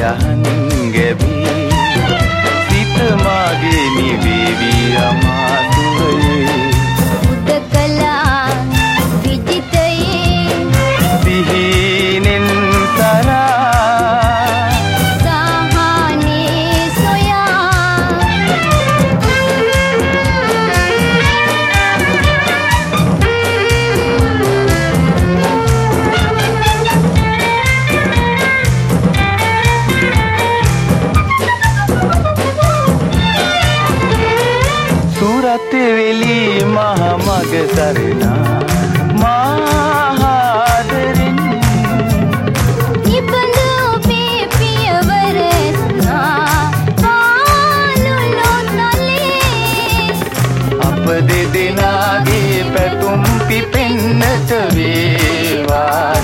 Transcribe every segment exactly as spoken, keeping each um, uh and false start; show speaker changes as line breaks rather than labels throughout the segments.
යහන් ගැබී සිත මාගේ නිවේවි අමාතුවේ
උදකලා විජිතයේ
සිහිනෙන් තරා
සහනේ සොයා
සුරත් වෙලි මහ මග සරණා මහාදරින්
නිබඳු ඔබේ පියවර ස්නා පාලුලොතලේ
අප දෙදෙනාගේ පැතුම් පිපෙන්නට වේවා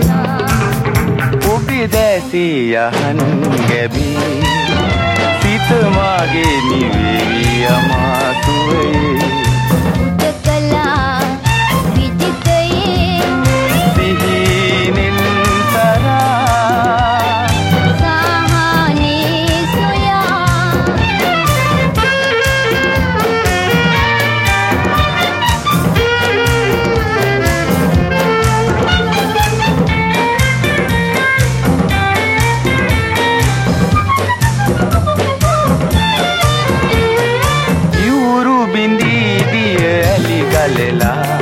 ඔබේ දැසී යහන් ගැබී සිත මාගේ නිවේවි අමාතුවේ
උදකලා විජිතයේ
සිහිනෙන් තරා
සහනේ සොයා
යුරු බින්දී දිය ඇලි ගලලා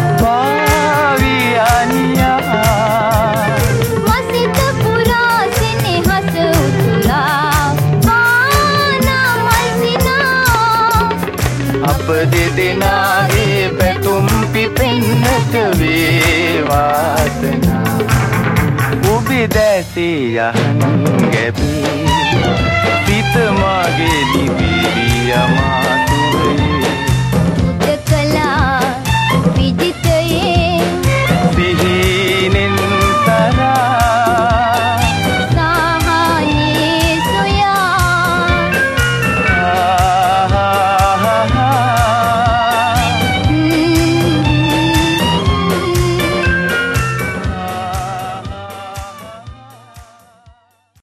පාවියනියා
මසිත පුරා සෙනෙහස උතුලා ආනා මල්සිනා
අප දෙදෙනාගේ පැතුම් පිපෙන්නට වේවාසනා ඔබේ දැසේ යහන් ගැබී සිත මාගේ නිවේවි අමාතුවේ